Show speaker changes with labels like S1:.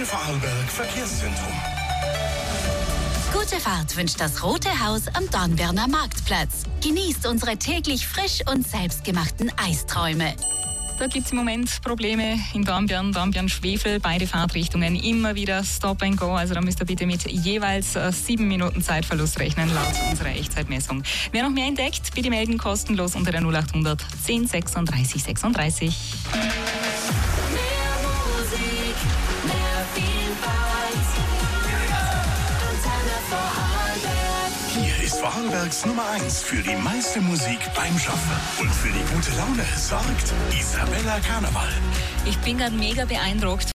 S1: Vorarlberg Verkehrszentrum.
S2: Gute Fahrt wünscht das Rote Haus am Dornbirner Marktplatz. Genießt unsere täglich frisch und selbstgemachten Eisträume.
S3: Da gibt es im Moment Probleme in Dornbirn-Schwefel. Beide Fahrtrichtungen immer wieder Stop and Go. Also da müsst ihr bitte mit jeweils 7 Minuten Zeitverlust rechnen, laut unserer Echtzeitmessung. Wer noch mehr entdeckt, bitte melden kostenlos unter der 0800 10 36 36.
S1: Hier ist Vorarlbergs Nummer 1 für die meiste Musik beim Schaffen. Und für die gute Laune sorgt Isabella Karneval.
S3: Ich bin gerade mega beeindruckt